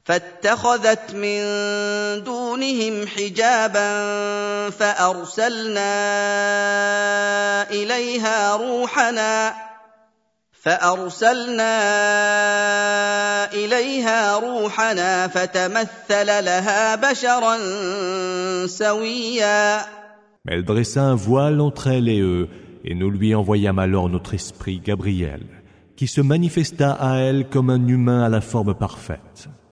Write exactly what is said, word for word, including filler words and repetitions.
فاتخذت من دونهم حجابا فأرسلنا إليها روحنا فأرسلنا إليها روحنا فتمثل لها بشرا سويا. Mais elle dressa un voile entre elle et eux, et nous lui envoyâmes alors notre esprit Gabriel, qui se manifesta à elle comme un humain à la forme parfaite.